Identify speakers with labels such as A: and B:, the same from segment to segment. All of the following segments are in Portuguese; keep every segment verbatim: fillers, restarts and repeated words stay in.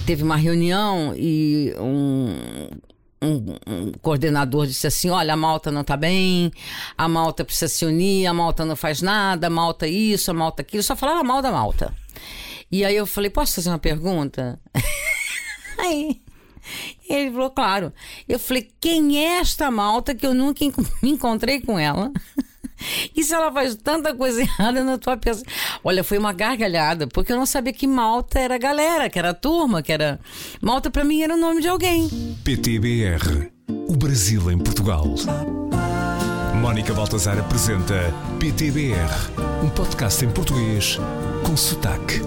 A: teve uma reunião e um, um, um coordenador disse assim: olha, a Malta não está bem, a Malta precisa se unir, a Malta não faz nada, a Malta isso, a Malta aquilo, só falava mal da Malta. E aí eu falei: posso fazer uma pergunta? Aí ele falou: claro. Eu falei: quem é esta Malta que eu nunca me encontrei com ela? E se ela faz tanta coisa errada na tua peça? Olha, foi uma gargalhada, porque eu não sabia que Malta era galera, que era turma, que era... Malta pra mim era o nome de alguém.
B: P T B R, o Brasil em Portugal. Mónica Baltazar apresenta P T B R, um podcast em português com sotaque.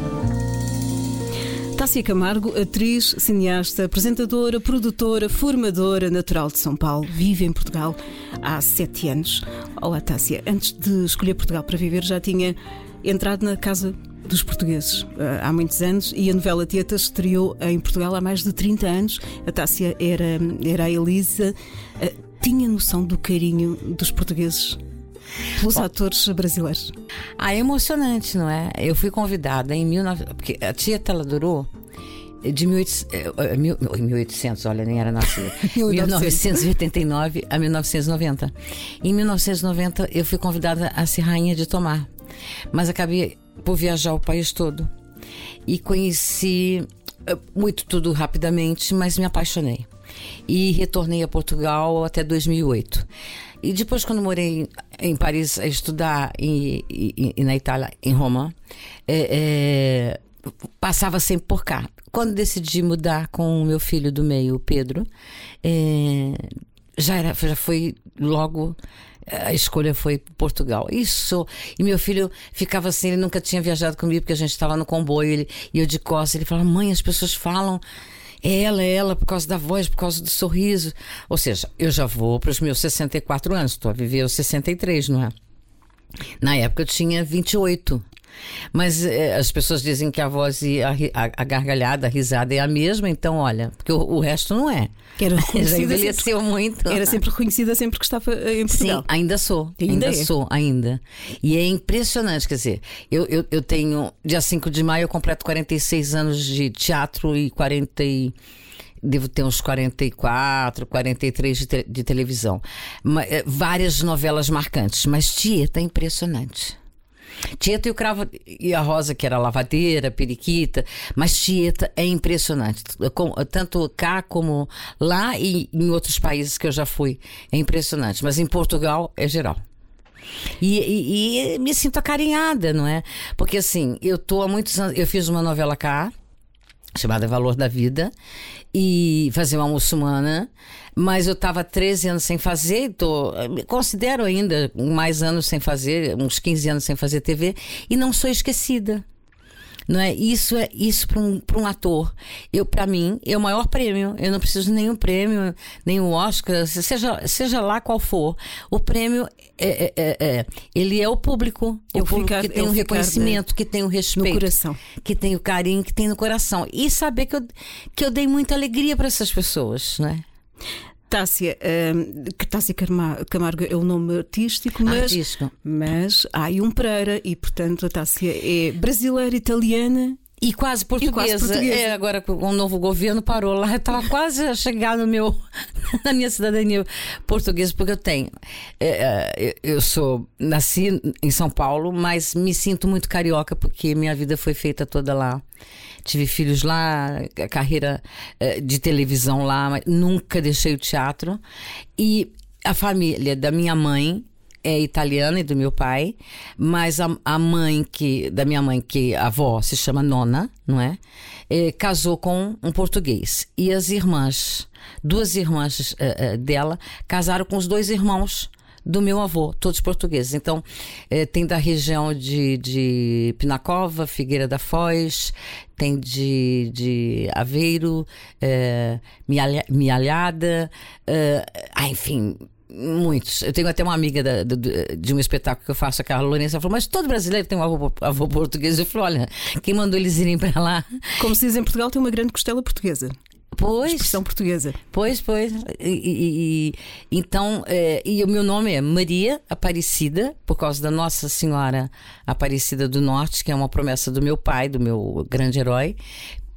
C: Tássia Camargo, atriz, cineasta, apresentadora, produtora, formadora, natural de São Paulo, vive em Portugal há sete anos. Olá, Tássia. Antes de escolher Portugal para viver, já tinha entrado na casa dos portugueses há muitos anos e a novela Tietas estreou em Portugal há mais de trinta anos. A Tássia era, era a Elisa. Tinha noção do carinho dos portugueses pelos Bom, atores brasileiros?
A: Ah, é emocionante, não é? Eu fui convidada em mil e novecentos, porque a Tieta, ela durou de mil e oitocentos, olha, nem era nascida, mil novecentos e oitenta e nove a mil novecentos e noventa. Em mil novecentos e noventa eu fui convidada a ser rainha de Tomar, mas acabei por viajar o país todo e conheci muito tudo rapidamente, mas me apaixonei e retornei a Portugal até dois mil e oito. E depois, quando morei em Paris a estudar e, e, e na Itália, em Roma, é, é, passava sempre por cá. Quando decidi mudar com o meu filho do meio, o Pedro, é, já, era, já foi logo... A escolha foi Portugal. Isso. E meu filho ficava assim, ele nunca tinha viajado comigo, porque a gente estava no comboio, ele, e eu de costas, ele falava: mãe, as pessoas falam... É ela, é ela, por causa da voz, por causa do sorriso. Ou seja, eu já vou para os meus sessenta e quatro anos. Estou a viver os sessenta e três, não é? Na época eu tinha vinte e oito. Mas eh, as pessoas dizem que a voz e a, a, a gargalhada, a risada é a mesma. Então, olha, porque o, o resto não é.
C: Era
A: já envelheceu sempre, muito.
C: Era sempre reconhecida sempre que estava em Portugal.
A: Sim, ainda sou.
C: Ainda,
A: ainda
C: é.
A: sou, ainda. E é impressionante, quer dizer, eu, eu, eu tenho, dia cinco de maio eu completo quarenta e seis anos de teatro e quarenta e... Devo ter uns quarenta e quatro, quarenta e três de, te, de televisão. Mas, várias novelas marcantes, mas Tieta é impressionante. Tieta e o Cravo e a Rosa, que era lavadeira, periquita, mas Tieta é impressionante. Tanto cá como lá e em outros países que eu já fui, é impressionante. Mas em Portugal é geral. E, e, e me sinto acarinhada, não é? Porque assim, eu tô há muitos anos, eu fiz uma novela cá chamada Valor da Vida e fazia uma muçulmana, mas eu estava treze anos sem fazer, tô, considero ainda mais anos sem fazer, uns quinze anos sem fazer T V, e não sou esquecida. Não é? Isso é isso para um, para um ator. Eu, para mim, é o maior prêmio. Eu não preciso de nenhum prêmio, nenhum Oscar, seja, seja lá qual for. O prêmio é, é, é, ele é o público. É o público que tem o reconhecimento, que tem o respeito,
C: no coração,
A: que tem o carinho, que tem no coração. E saber que eu, que eu dei muita alegria para essas pessoas, não é?
C: Tássia, um, Tássia Camargo é o nome artístico, mas,
A: artístico.
C: mas há aí um Pereira e, portanto, a Tássia é brasileira, italiana
A: e quase portuguesa.
C: E quase portuguesa.
A: É, agora com o novo governo parou lá, eu estava quase a chegar no meu, na minha cidadania portuguesa, porque eu tenho. É, eu sou, nasci em São Paulo, mas me sinto muito carioca, porque minha vida foi feita toda lá. Tive filhos lá, carreira de televisão lá, mas nunca deixei o teatro. E a família da minha mãe é italiana e do meu pai, mas a, a mãe que, da minha mãe, que a avó se chama Nona, não é? É, casou com um português. E as irmãs, duas irmãs uh, uh, dela, casaram com os dois irmãos do meu avô, todos portugueses. Então, eh, tem da região de, de Pinacova, Figueira da Foz, tem de, de Aveiro, eh, Mialha, Mialhada, eh, ah, enfim, muitos. Eu tenho até uma amiga da, de, de um espetáculo que eu faço, a Carla Lourenço, ela falou: mas todo brasileiro tem um avô, avô português. Eu falei: olha, quem mandou eles irem para lá?
C: Como se diz em Portugal, tem uma grande costela portuguesa.
A: Pois,
C: expressão portuguesa.
A: Pois, pois. E, e, e, então, é, e o meu nome é Maria Aparecida, por causa da Nossa Senhora Aparecida do Norte, que é uma promessa do meu pai, do meu grande herói.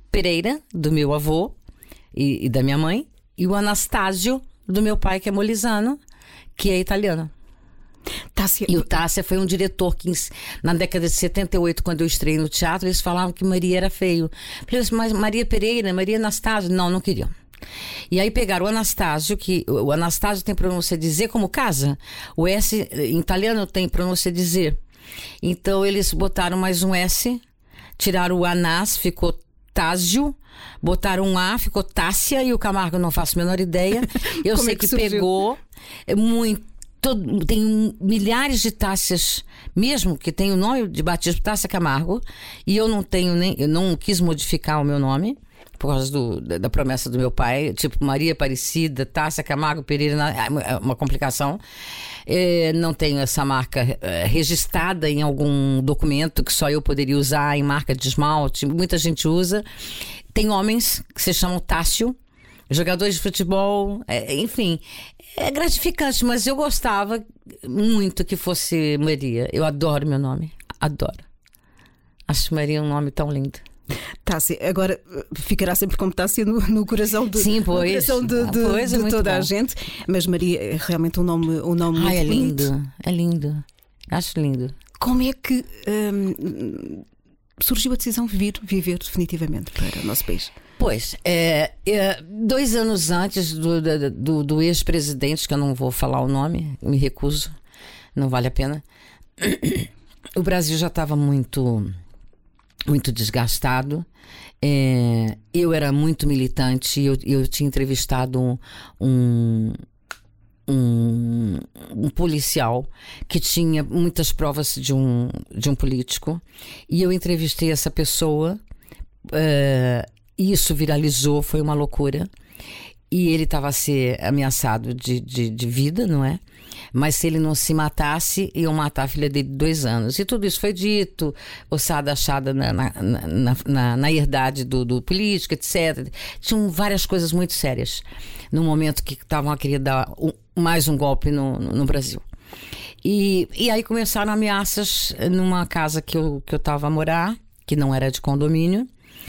A: Pereira, do meu avô e, e da minha mãe, e o Anastácio, do meu pai, que é molisano, que é italiano.
C: Tássia.
A: E o Tássia foi um diretor que, na década de setenta e oito, quando eu estreiei no teatro, eles falavam que Maria era feio. Falei assim, mas Maria Pereira, Maria Anastácio? Não, não queriam. E aí pegaram o Anastácio, que o Anastácio tem pronúncia de Z como casa, o S em italiano tem pronúncia de Z. Então eles botaram mais um S, tiraram o Anás, ficou Tásio, botaram um A, ficou Tássia, e o Camargo não faço a menor ideia. Eu sei é que, que pegou muito. Todo, tem milhares de Tássias, mesmo que tem o nome de batismo Tássia Camargo, e eu não tenho nem, eu não quis modificar o meu nome por causa do, da, da promessa do meu pai, tipo Maria Aparecida, Tássia Camargo Pereira, é uma complicação. É, não tenho essa marca é, registrada em algum documento que só eu poderia usar, em marca de esmalte, muita gente usa. Tem homens que se chamam Tássio, jogadores de futebol, é, enfim, é gratificante, mas eu gostava muito que fosse Maria. Eu adoro meu nome, adoro. Acho Maria um nome tão lindo.
C: Tássia, agora ficará sempre como Tássia no, no coração de,
A: Sim, pois.
C: No coração de, de,
A: pois, é
C: de toda
A: bom.
C: a gente. Mas Maria é realmente um nome, um nome
A: Ai,
C: muito
A: é lindo,
C: bonito.
A: é lindo. Acho lindo.
C: Como é que hum, surgiu a decisão de vir viver definitivamente para o nosso país?
A: Pois, é, é, dois anos antes do, do, do ex-presidente, que eu não vou falar o nome, me recuso, não vale a pena. O Brasil já estava muito, muito desgastado. É, eu era muito militante. Eu, eu tinha entrevistado um, um, um, um policial que tinha muitas provas de um, de um político, e eu entrevistei essa pessoa. É, Isso viralizou, foi uma loucura. E ele estava a ser ameaçado de, de, de vida, não é? Mas se ele não se matasse, iam matar a filha dele de dois anos. E tudo isso foi dito, ossada achada na, na, na, na, na herdade do, do político, etcétera. Tinham várias coisas muito sérias no momento que estavam a querer dar um, mais um golpe no, no, no Brasil. E, e aí começaram ameaças numa casa que eu que eu estava a morar, que não era de condomínio.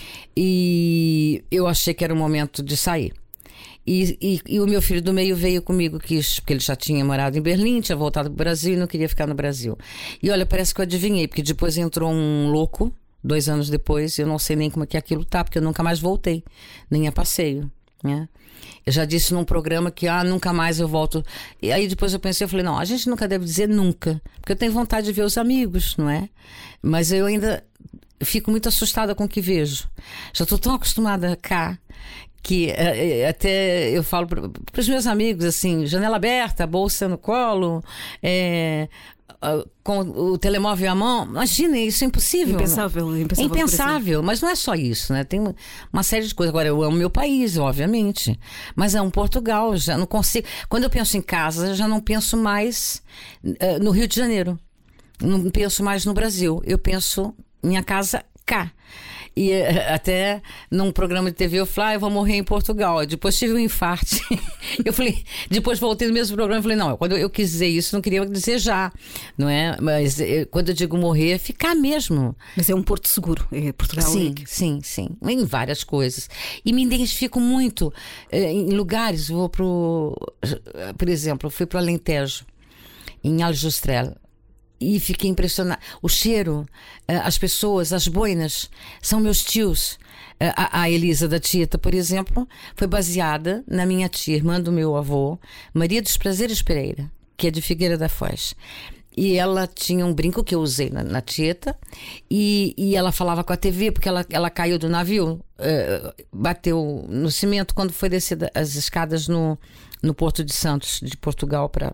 A: E eu achei que era o momento de sair. E, e, e o meu filho do meio veio comigo, quis, porque ele já tinha morado em Berlim, tinha voltado para o Brasil e não queria ficar no Brasil. E olha, parece que eu adivinhei, porque depois entrou um louco, dois anos depois, eu não sei nem como é que aquilo tá, porque eu nunca mais voltei, nem a passeio, né? Eu já disse num programa que ah, nunca mais eu volto. E aí depois eu pensei, eu falei, não, a gente nunca deve dizer nunca, porque eu tenho vontade de ver os amigos, não é? Mas eu ainda fico muito assustada com o que vejo. Já estou tão acostumada cá que é, até eu falo para os meus amigos assim, janela aberta, bolsa no colo, é, com o telemóvel à mão. Imagina, isso é impossível.
C: Impensável, impensável.
A: É impensável, mas não é só isso, né? Tem uma série de coisas. Agora, eu amo meu país, obviamente, mas é um Portugal, já não consigo. Quando eu penso em casa, já não penso mais uh, no Rio de Janeiro, não penso mais no Brasil, eu penso minha casa cá. E até num programa de T V eu falei, ah, eu vou morrer em Portugal. Depois tive um infarto. Eu falei, depois voltei no mesmo programa e falei, não, quando eu quis dizer isso, não queria dizer já, não é? Mas quando eu digo morrer, é ficar mesmo.
C: Mas é um porto seguro, é Portugal.
A: Sim,
C: é...
A: sim, sim. Em várias coisas. E me identifico muito em lugares. Vou pro, por exemplo, eu fui para o Alentejo, em Aljustrel. E fiquei impressionada. O cheiro, as pessoas, as boinas, são meus tios. A, a Elisa da Tieta, por exemplo, foi baseada na minha tia, irmã do meu avô, Maria dos Prazeres Pereira, que é de Figueira da Foz. E ela tinha um brinco que eu usei na, na Tieta, e, e ela falava com a T V, porque ela, ela caiu do navio, uh, bateu no cimento quando foi descer as escadas no, no Porto de Santos, de Portugal, para...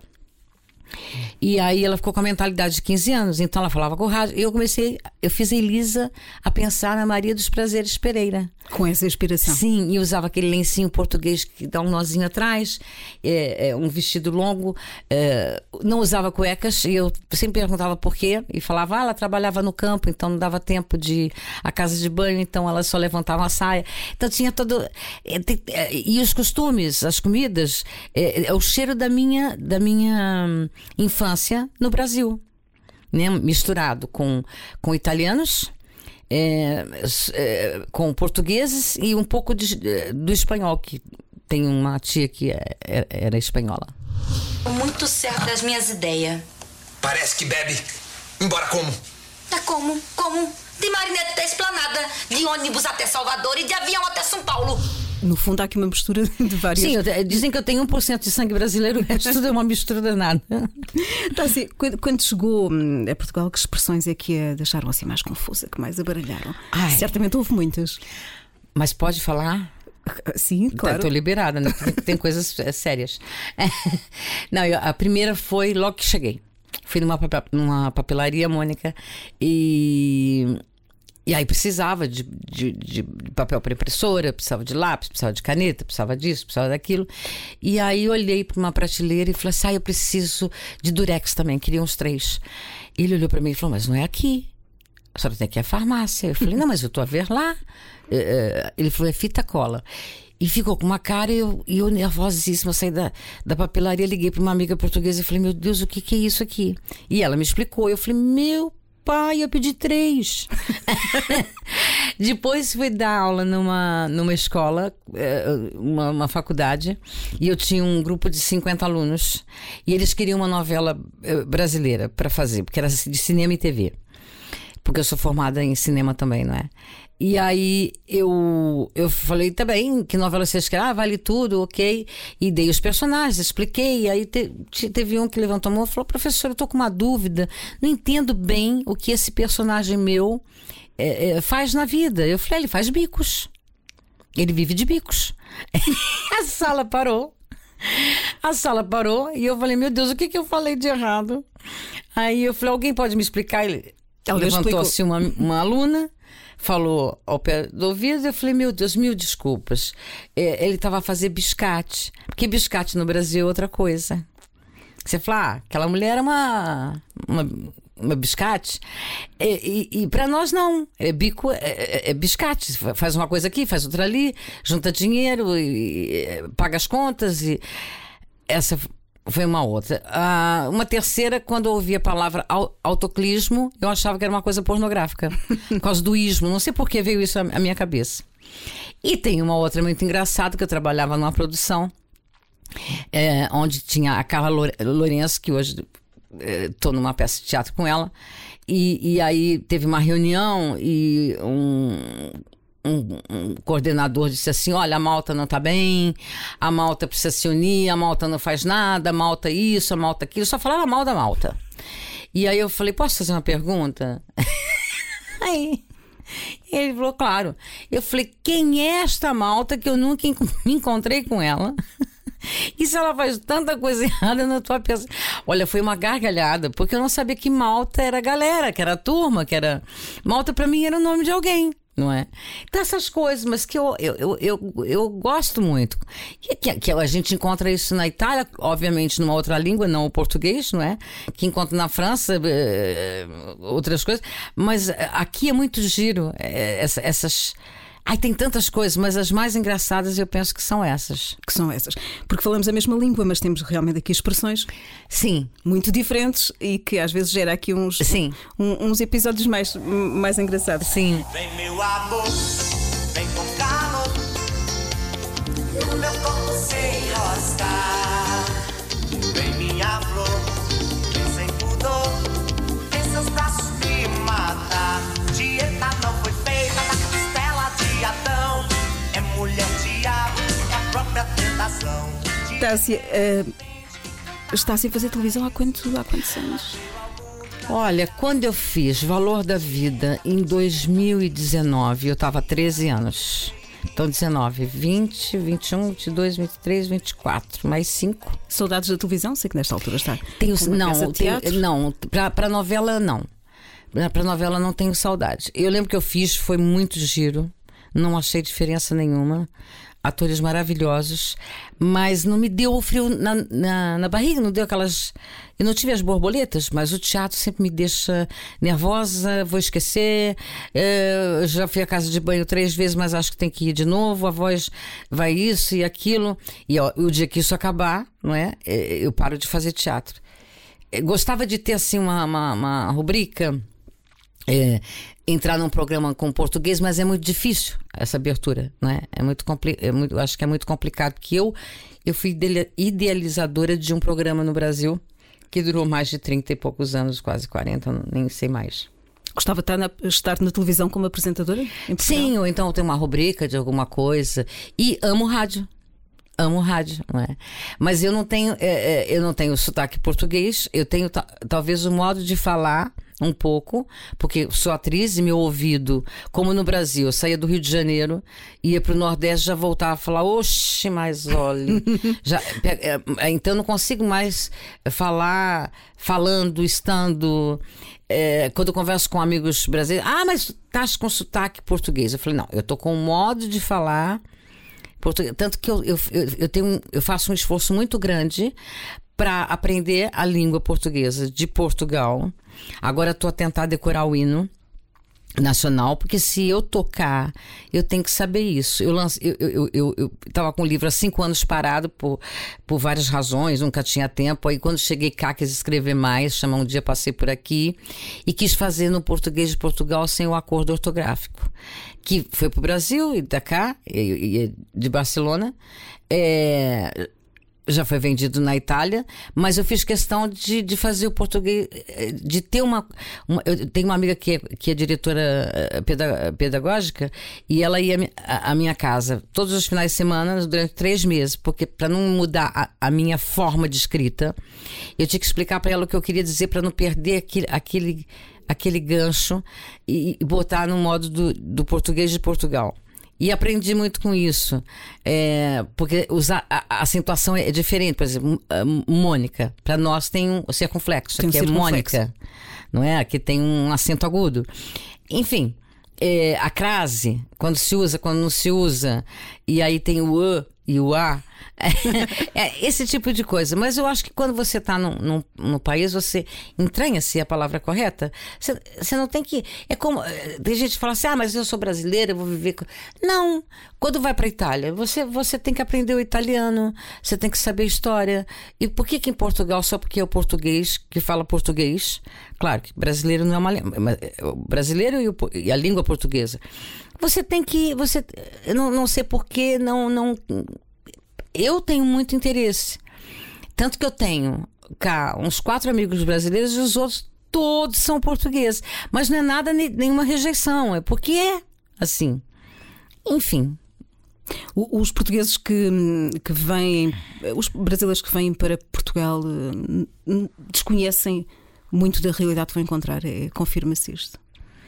A: E aí ela ficou com a mentalidade de quinze anos, então ela falava com o rádio. Eu comecei, eu fiz a Elisa a pensar na Maria dos Prazeres Pereira.
C: Com essa inspiração.
A: Sim, e usava aquele lencinho português que dá um nozinho atrás, é, é, um vestido longo, é, não usava cuecas, e eu sempre perguntava por quê, e falava, ah, ela trabalhava no campo, então não dava tempo de ir à casa de banho, então ela só levantava a saia. Então tinha todo... É, tem, é, e os costumes, as comidas, é, é o cheiro da minha, da minha infância no Brasil, né? Misturado com, com italianos, é, é, com portugueses e um pouco de, do espanhol, que tem uma tia que é, era espanhola.
D: Muito certo das minhas ideias.
E: Parece que bebe. Embora como?
D: É como? Como? De marinete até Esplanada, de ônibus até Salvador e de avião até São Paulo.
C: No fundo há aqui uma mistura de várias...
A: Sim, eu, dizem que eu tenho um por cento de sangue brasileiro, o resto tudo é uma mistura danada.
C: Tá, assim, quando, quando chegou a Portugal, que expressões é que a deixaram assim mais confusa, que mais abaralharam? Ai. Certamente houve muitas.
A: Mas pode falar?
C: Sim, claro.
A: Estou liberada, né? Tem, tem coisas sérias. Não, eu, a primeira foi logo que cheguei. Fui numa, numa papelaria, Mônica, e, e aí precisava de, de, de papel para impressora, precisava de lápis, precisava de caneta, precisava disso, precisava daquilo. E aí olhei para uma prateleira e falei assim, ah, eu preciso de durex também, queria uns três. E ele olhou para mim e falou, mas não é aqui. A senhora tem que ir à farmácia. Eu falei, não, mas eu estou a ver lá. Ele falou, é fita cola. E ficou com uma cara e eu, eu nervosíssima, saí da, da papelaria, liguei para uma amiga portuguesa e falei, meu Deus, o que, que é isso aqui? E ela me explicou, eu falei, meu pai, eu pedi três. Depois fui dar aula numa, numa escola, uma, uma faculdade, e eu tinha um grupo de cinquenta alunos, e eles queriam uma novela brasileira para fazer, porque era de cinema e T V. Porque eu sou formada em cinema também, não é? E aí eu, eu falei, tá bem, que novela vocês querem? Ah, vale tudo, ok. E dei os personagens, expliquei. E aí te, teve um que levantou a mão e falou, professor, eu tô com uma dúvida, não entendo bem o que esse personagem meu é, é, faz na vida. Eu falei, ele faz bicos. Ele vive de bicos. A sala parou. A sala parou e eu falei, meu Deus, o que, que eu falei de errado? Aí eu falei, alguém pode me explicar? Ele levantou-se uma, uma aluna, falou ao pé do ouvido, eu falei, meu Deus, mil desculpas. É, ele estava a fazer biscate, porque biscate no Brasil é outra coisa. Você fala, ah, aquela mulher era uma, uma, uma biscate. E, e, e para nós não, é bico, é, é, é biscate. Faz uma coisa aqui, faz outra ali, junta dinheiro, e, e, paga as contas. E essa foi uma outra. Ah, uma terceira, quando eu ouvi a palavra autoclismo, eu achava que era uma coisa pornográfica. Por causa do ismo. Não sei por que veio isso à minha cabeça. E tem uma outra muito engraçada, que eu trabalhava numa produção, é, onde tinha a Carla Lourenço, que hoje estou é, numa peça de teatro com ela. E, e aí teve uma reunião e um... Um, um coordenador disse assim, olha, a Malta não está bem, a Malta precisa se unir, a Malta não faz nada, a Malta isso, a Malta aquilo, só falava mal da Malta. E aí eu falei, posso fazer uma pergunta? Aí ele falou, claro. Eu falei, quem é esta Malta que eu nunca me encontrei com ela? E se ela faz tanta coisa errada na tua peça? Olha, foi uma gargalhada, porque eu não sabia que Malta era galera, que era turma, que era... Malta pra mim era o nome de alguém, não é? Então essas coisas, mas que eu, eu, eu, eu, eu gosto muito. E que, que a gente encontra isso na Itália, obviamente numa outra língua, não o português, não é? Que encontra na França, é, outras coisas. Mas aqui é muito giro, é, essa, essas... Ai, tem tantas coisas, mas as mais engraçadas eu penso que são essas.
C: Que são essas. Porque falamos a mesma língua, mas temos realmente aqui expressões,
A: sim,
C: muito diferentes e que às vezes gera aqui uns,
A: sim.
C: Um, uns episódios mais, mais engraçados.
A: Sim.
F: Vem meu amor, vem com calor, no meu corpo sem rostar. Vem minha flor, vem sem pudor, vem seus braços me matar. Dieta não foi feita da costela de Adão, é mulher diabo, é a própria tentação.
C: Tássia, uh, está-se a fazer televisão há, quanto, há quantos anos?
A: Olha, quando eu fiz Valor da Vida em dois mil e dezenove, eu estava há treze anos. Então dezenove, vinte, vinte e um, vinte e dois, vinte e três, vinte e quatro, mais cinco.
C: Saudades da televisão? Sei que nesta altura está.
A: Tenho, não, tenho, não, para novela não. Para novela não tenho saudade. Eu lembro que eu fiz, foi muito giro, não achei diferença nenhuma. Atores maravilhosos, mas não me deu o frio na, na, na barriga, não deu aquelas... Eu não tive as borboletas, mas o teatro sempre me deixa nervosa, vou esquecer. Eu já fui à casa de banho três vezes, mas acho que tem que ir de novo, a voz vai isso e aquilo. E ó, o dia que isso acabar, não é? Eu paro de fazer teatro. Eu gostava de ter assim uma, uma, uma rubrica... É, entrar num programa com português, mas é muito difícil essa abertura, né? É muito compli- é muito, eu acho que é muito complicado, porque eu, eu fui idealizadora de um programa no Brasil que durou mais de trinta e poucos anos, quase quarenta, nem sei mais.
C: Gostava de estar na, estar na televisão como apresentadora? Em
A: Sim, ou então tem uma rubrica de alguma coisa. E amo rádio. Amo rádio, não é? Mas eu não tenho, é, é, eu não tenho sotaque português. Eu tenho ta- talvez o modo de falar um pouco, porque sou atriz e meu ouvido, como no Brasil, eu saía do Rio de Janeiro, ia pro Nordeste, já voltava a falar, oxe, mas olha, já, é, então eu não consigo mais falar, falando, estando, é, quando eu converso com amigos brasileiros, ah, mas estás com sotaque português. Eu falei, não, eu tô com um modo de falar português, tanto que eu, eu, eu, eu, tenho, eu faço um esforço muito grande para aprender a língua portuguesa de Portugal. Agora estou a tentar decorar o hino nacional, porque se eu tocar, eu tenho que saber isso. Eu lance, eu, eu, eu, eu tava com o livro há cinco anos parado por, por várias razões, nunca tinha tempo. Aí quando cheguei cá, quis escrever mais, chamar um dia, passei por aqui e quis fazer no português de Portugal sem o acordo ortográfico, que foi pro Brasil e da cá, e, e de Barcelona. É... Já foi vendido na Itália, mas eu fiz questão de, de fazer o português, de ter uma, uma... Eu tenho uma amiga que é, que é diretora pedagógica e ela ia à minha casa todos os finais de semana durante três meses, porque para não mudar a, a minha forma de escrita, eu tinha que explicar para ela o que eu queria dizer para não perder aquele, aquele, aquele gancho e, e botar no modo do, do português de Portugal. E aprendi muito com isso, é, porque usar, a, a acentuação é diferente. Por exemplo, Mônica, para nós tem um circunflexo,
C: tem
A: que
C: um
A: é
C: circunflexo.
A: Mônica, não é? Aqui tem um acento agudo. Enfim, é, a crase, quando se usa, quando não se usa, e aí tem o ã e o a, é, esse tipo de coisa. Mas eu acho que quando você está no, no, no país, você entranha-se a palavra correta. Você, você não tem que... É como... Tem gente que fala assim, ah, mas eu sou brasileira, eu vou viver... Com... Não! Quando vai para a Itália, você, você tem que aprender o italiano, você tem que saber história. E por que que em Portugal, só porque é o português que fala português? Claro que brasileiro não é uma língua... O brasileiro e, o, e a língua portuguesa. Você tem que... Você, eu não, não sei por que não... não eu tenho muito interesse. Tanto que eu tenho cá uns quatro amigos brasileiros e os outros todos são portugueses. Mas não é nada, nenhuma rejeição. É porque é assim. Enfim.
C: Os portugueses que, que vêm, os brasileiros que vêm para Portugal desconhecem muito da realidade que vão encontrar. É, confirma-se isto?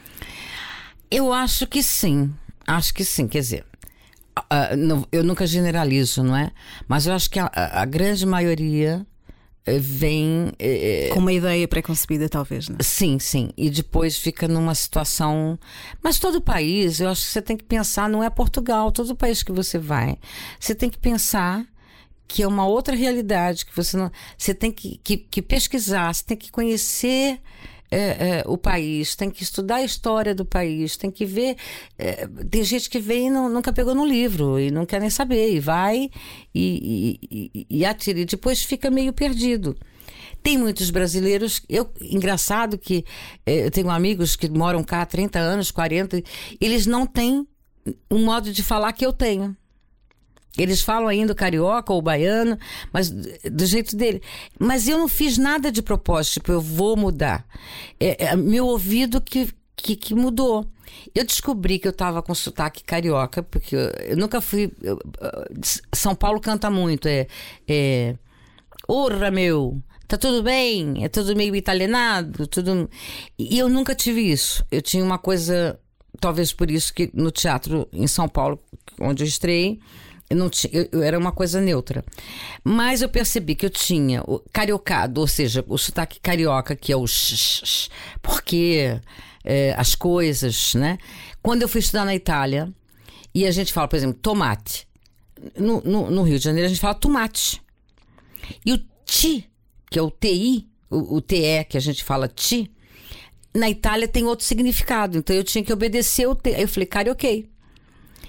A: Eu acho que sim. Acho que sim. Quer dizer... Uh, não, eu nunca generalizo, não é? Mas eu acho que a, a grande maioria uh, vem... Uh,
C: com uma ideia pré-concebida, talvez, não é?
A: Sim, sim. E depois fica numa situação... Mas todo país, eu acho que você tem que pensar, não é Portugal, todo país que você vai, você tem que pensar que é uma outra realidade, que você não... Você tem que, que, que pesquisar, você tem que conhecer... É, é, o país, tem que estudar a história do país, tem que ver. É, tem gente que vem e não, nunca pegou no livro e não quer nem saber, e vai e, e, e, e atira, e depois fica meio perdido. Tem muitos brasileiros, eu, engraçado que é, eu tenho amigos que moram cá há trinta anos, quarenta, eles não têm um modo de falar que eu tenho. Eles falam ainda o carioca ou o baiano, mas do jeito dele. Mas eu não fiz nada de propósito, tipo, eu vou mudar. É, é meu ouvido que, que, que mudou. Eu descobri que eu estava com sotaque carioca, porque eu, eu nunca fui... Eu, São Paulo canta muito, é... é Orra, meu, tá tudo bem? É tudo meio italianado, tudo... E eu nunca tive isso. Eu tinha uma coisa, talvez por isso que no teatro em São Paulo, onde eu estreiei, Eu, não tinha, eu, eu era uma coisa neutra. Mas eu percebi que eu tinha o cariocado, ou seja, o sotaque carioca, que é o x, porque é, as coisas, né? Quando eu fui estudar na Itália, e a gente fala, por exemplo, tomate. No, no, no Rio de Janeiro a gente fala tomate. E o ti, que é o ti, o, o te, que a gente fala ti, na Itália tem outro significado. Então eu tinha que obedecer o te. Aí eu falei, carioquei.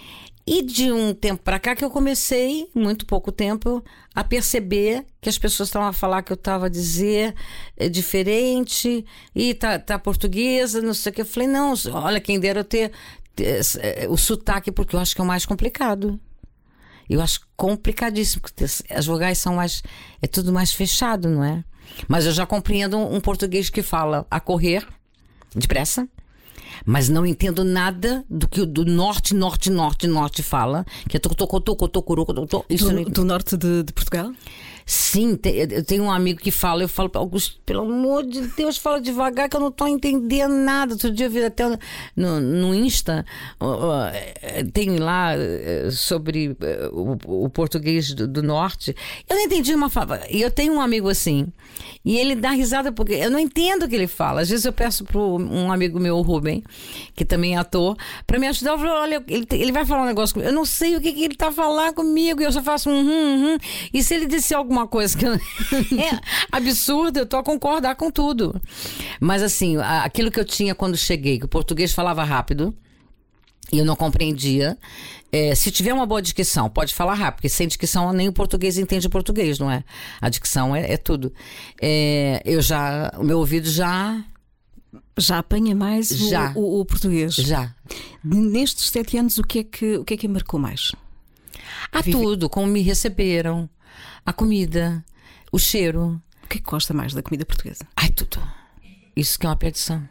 A: E de um tempo para cá que eu comecei, muito pouco tempo, a perceber que as pessoas estavam a falar que eu estava a dizer é, diferente, e tá, tá portuguesa, não sei o que. Eu falei, não, olha, quem dera eu ter, ter o sotaque, porque eu acho que é o mais complicado. Eu acho complicadíssimo, porque as vogais são mais... É tudo mais fechado, não é? Mas eu já compreendo um, um português que fala a correr, depressa, mas não entendo nada do que o do norte, norte, norte, norte fala, que é tocotocotô, cotocuru, cotocotô.
C: Do, do norte de, de Portugal?
A: Sim, te, eu tenho um amigo que fala, eu falo para Augusto, pelo amor de Deus, fala devagar que eu não estou entendendo nada. Outro dia eu vi até no, no Insta, uh, uh, tem lá uh, sobre uh, o, o português do, do norte. Eu não entendi uma fala. E eu tenho um amigo assim, e ele dá risada porque eu não entendo o que ele fala. Às vezes eu peço para um amigo meu, o Rubem, que também é ator, para me ajudar. Eu falo, olha, ele, ele vai falar um negócio comigo. Eu não sei o que, que ele está falando comigo, e eu só faço um hum, hum. E se ele disser alguma coisa que é absurda, eu tô a concordar com tudo. Mas assim, aquilo que eu tinha quando cheguei, que o português falava rápido e eu não compreendia, é, se tiver uma boa dicção, pode falar rápido, porque sem dicção nem o português entende o português, não é? A dicção é, é tudo. É, eu já, o meu ouvido já...
C: Já apanha mais
A: já.
C: O, o, o português?
A: Já.
C: Nestes sete anos, o que é que, o que, é que marcou mais?
A: A
C: Vive...
A: tudo, como me receberam, a comida, o cheiro.
C: O que é que gosta mais da comida portuguesa?
A: Ai, tudo. Isso que é uma perdição.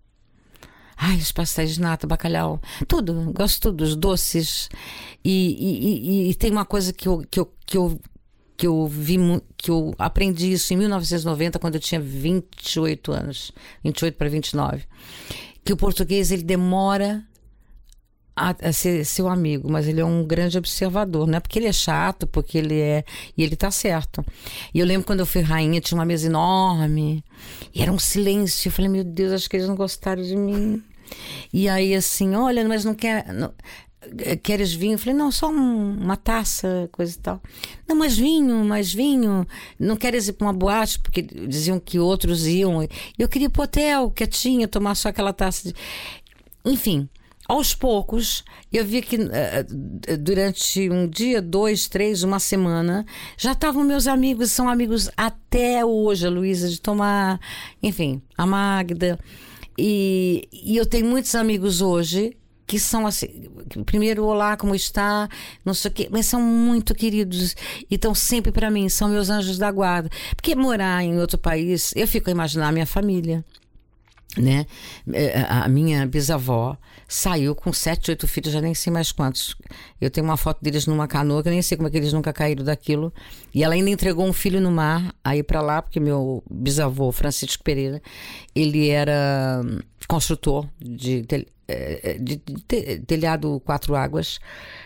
A: Ai, os pastéis de nata, bacalhau, tudo. Gosto de tudo, os doces. E, e, e, e tem uma coisa que eu, que eu, que eu, que eu vi, que eu aprendi isso em mil novecentos e noventa, quando eu tinha vinte e oito anos, vinte e oito para vinte e nove, que o português ele demora a, a ser seu amigo, mas ele é um grande observador, não é porque ele é chato, porque ele é... E ele tá certo. E eu lembro quando eu fui rainha, tinha uma mesa enorme, e era um silêncio. Eu falei, meu Deus, acho que eles não gostaram de mim. E aí assim, olha, mas não quer... Não, queres vinho? Eu falei, não, só um, uma taça, coisa e tal. Não, mas vinho, mas vinho. Não queres ir para uma boate? Porque diziam que outros iam. Eu queria ir pro hotel, quietinha, tomar só aquela taça de... Enfim... Aos poucos, eu vi que uh, durante um dia, dois, três, uma semana, já estavam meus amigos, são amigos até hoje, a Luísa de Tomar, enfim, a Magda. E, e eu tenho muitos amigos hoje que são assim, primeiro, olá, como está, não sei o quê, mas são muito queridos e estão sempre para mim, são meus anjos da guarda. Porque morar em outro país, eu fico a imaginar a minha família, né? A minha bisavó saiu com sete, oito filhos, já nem sei mais quantos. Eu tenho uma foto deles numa canoa, que eu nem sei como é que eles nunca caíram daquilo. E ela ainda entregou um filho no mar a ir para lá, porque meu bisavô, Francisco Pereira, ele era construtor de, tel, de, de, de telhado quatro águas.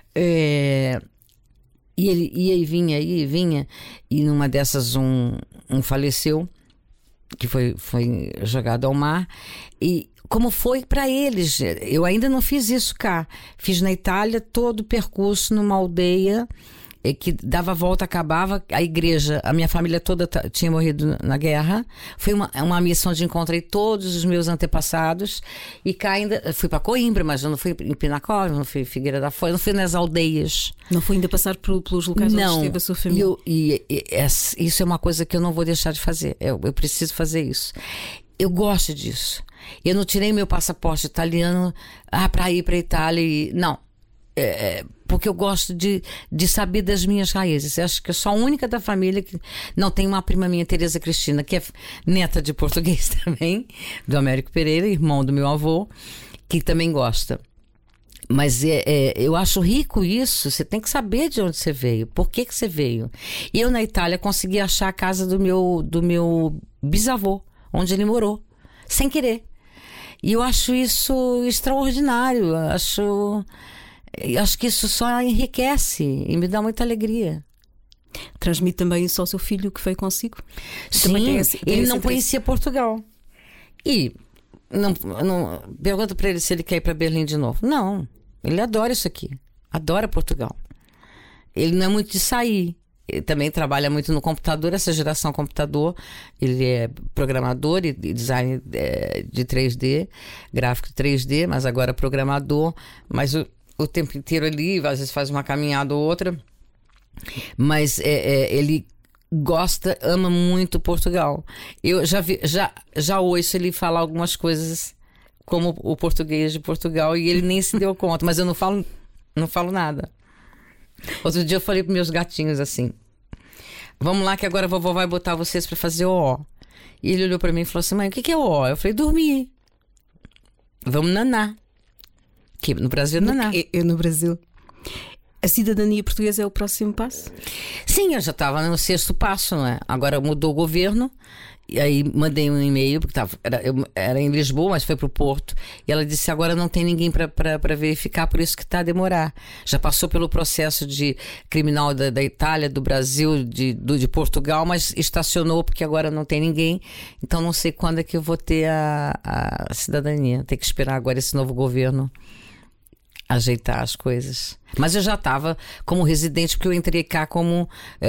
A: É, e ele ia e vinha, ia e vinha, e numa dessas um, um faleceu, que foi, foi jogado ao mar. E como foi para eles, eu ainda não fiz isso cá, fiz na Itália todo o percurso numa aldeia que dava a volta, acabava a igreja, a minha família toda t- tinha morrido na guerra. Foi uma, uma missão de encontrei todos os meus antepassados, e cá ainda fui para Coimbra, mas eu não fui em Pinacol, não fui em Figueira da Foz, não fui nas aldeias.
C: Não foi ainda passar por, pelos locais
A: não,
C: onde esteve a sua família?
A: Eu, e, e, e isso é uma coisa que eu não vou deixar de fazer, eu, eu preciso fazer isso. Eu gosto disso. Eu não tirei meu passaporte italiano ah, para ir para a Itália e... Não. É, porque eu gosto de, de saber das minhas raízes. Eu acho que eu sou a única da família que não tem uma prima minha, Tereza Cristina, que é neta de português também, do Américo Pereira, irmão do meu avô, que também gosta. Mas é, é, eu acho rico isso. Você tem que saber de onde você veio, por que que você veio. E eu na Itália consegui achar a casa do meu, do meu bisavô, onde ele morou, sem querer. E eu acho isso extraordinário. Eu acho... Eu acho que isso só enriquece e me dá muita alegria.
C: Transmite também isso ao seu filho que veio consigo?
A: Sim, tem esse, tem ele não interesse. Conhecia Portugal. E não, não, pergunta para ele se ele quer ir para Berlim de novo. Não, ele adora isso aqui. Adora Portugal. Ele não é muito de sair. Ele também trabalha muito no computador, essa geração computador. Ele é programador e design de três D, gráfico de três D, mas agora programador. Mas o o tempo inteiro ali, às vezes faz uma caminhada ou outra, mas é, é, ele gosta, ama muito Portugal. Eu já vi, já, já ouço ele falar algumas coisas como o português de Portugal e ele nem se deu conta, mas eu não falo, não falo nada. Outro dia eu falei para meus gatinhos assim: vamos lá que agora a vovó vai botar vocês para fazer o ó. E ele olhou para mim e falou assim: mãe, o que, que é o ó? Eu falei: dormir. Vamos naná. Que no Brasil é naná.
C: Eu, eu no Brasil. A cidadania portuguesa é o próximo passo?
A: Sim, eu já estava no sexto passo, não é? Agora mudou o governo. E aí mandei um e-mail, porque tava, era, eu, era em Lisboa, mas foi para o Porto. E ela disse: agora não tem ninguém para verificar, por isso que está a demorar. Já passou pelo processo de criminal da, da Itália, do Brasil, de, do, de Portugal, mas estacionou porque agora não tem ninguém. Então não sei quando é que eu vou ter a, a cidadania. Tem que esperar agora esse novo governo ajeitar as coisas. Mas eu já estava como residente, porque eu entrei cá como uh,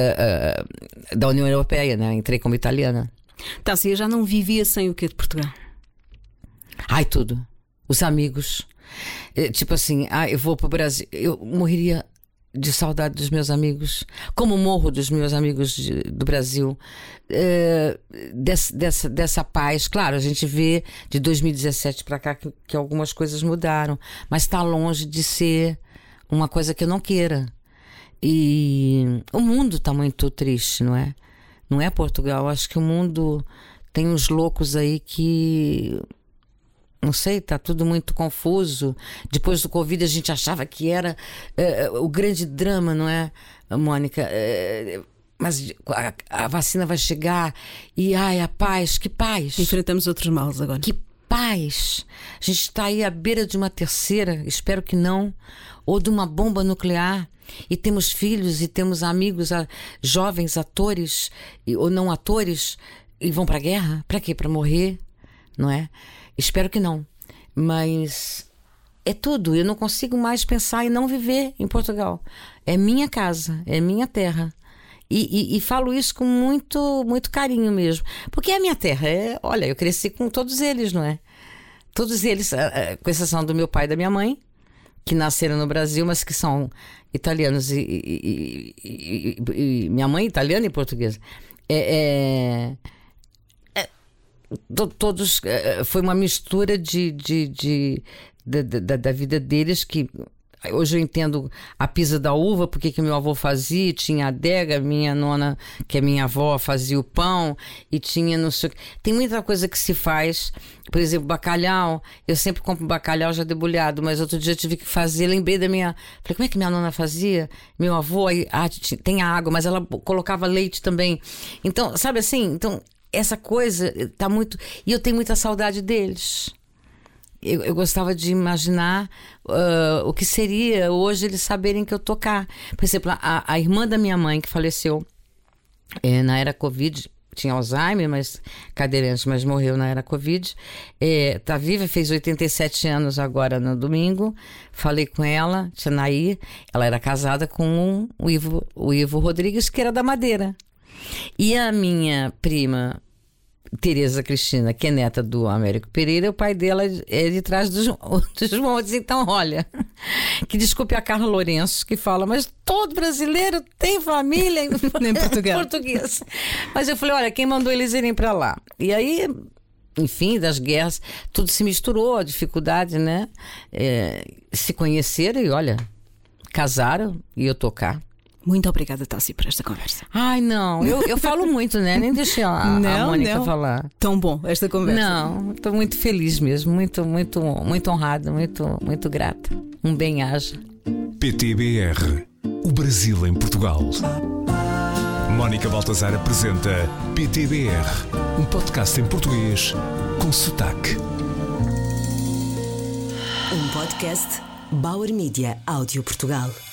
A: uh, da União Europeia, né? Entrei como italiana.
C: Tássia, eu já não vivia sem o quê de Portugal?
A: Ai, tudo. Os amigos. Tipo assim, ah, eu vou para o Brasil. Eu morreria de saudade dos meus amigos. Como morro dos meus amigos de, do Brasil. É, dessa, dessa, dessa paz. Claro, a gente vê de dois mil e dezessete para cá que, que algumas coisas mudaram. Mas está longe de ser uma coisa que eu não queira. E o mundo está muito triste, não é? Não é Portugal, acho que o mundo tem uns loucos aí que, não sei, tá tudo muito confuso. Depois do Covid a gente achava que era uh, o grande drama, não é, Mônica? Uh, mas a, a vacina vai chegar e ai, a paz, que paz.
C: Enfrentamos outros males agora.
A: Que paz. A gente está aí à beira de uma terceira, espero que não, ou de uma bomba nuclear. E temos filhos e temos amigos, a, jovens atores e, ou não atores, e vão para a guerra? Para quê? Para morrer? Não é? Espero que não. Mas é tudo. Eu não consigo mais pensar em não viver em Portugal. É minha casa, é minha terra. E, e, e falo isso com muito, muito carinho mesmo. Porque é a minha terra. É, olha, eu cresci com todos eles, não é? Todos eles, com exceção do meu pai e da minha mãe, que nasceram no Brasil, mas que são italianos e, e, e, e, e minha mãe italiana e portuguesa. É, é, é, todos é, foi uma mistura de, de, de, de, de, de da vida deles que hoje eu entendo a pisa da uva, porque que meu avô fazia, tinha a adega, minha nona, que é minha avó, fazia o pão, e tinha não sei o que. Tem muita coisa que se faz, por exemplo, bacalhau, eu sempre compro bacalhau já debulhado, mas outro dia eu tive que fazer, lembrei da minha, falei, como é que minha nona fazia? Meu avô, aí, ah, tem a água, mas ela colocava leite também. Então, sabe assim, então, essa coisa tá muito, e eu tenho muita saudade deles. Eu, eu gostava de imaginar uh, o que seria hoje eles saberem que eu tô cá. Por exemplo, a, a irmã da minha mãe, que faleceu é, na era Covid, tinha Alzheimer, mas cadeirante, mas morreu na era Covid. É, tá viva, fez oitenta e sete anos agora no domingo. Falei com ela, tia Naí. Ela era casada com o Ivo, o Ivo Rodrigues, que era da Madeira. E a minha prima Tereza Cristina, que é neta do Américo Pereira, o pai dela é de trás dos, dos montes. Então, olha, que desculpe a Carla Lourenço, que fala, mas todo brasileiro tem família em Portugal. Português. Mas eu falei, olha, quem mandou eles irem para lá? E aí, enfim, das guerras, tudo se misturou, a dificuldade, né? É, se conheceram e, olha, casaram e eu tô cá.
C: Muito obrigada, Tássia, por esta conversa.
A: Ai, não, eu, eu falo muito, né? Nem deixei a, não, a Mônica
C: não.
A: falar.
C: Tão bom esta conversa.
A: Não, estou muito feliz mesmo, muito, muito, muito honrada, muito, muito grata. Um bem-aja.
B: P T B R, o Brasil em Portugal. Mónica Baltazar apresenta P T B R, um podcast em português com sotaque.
G: Um podcast Bauer Media Áudio Portugal.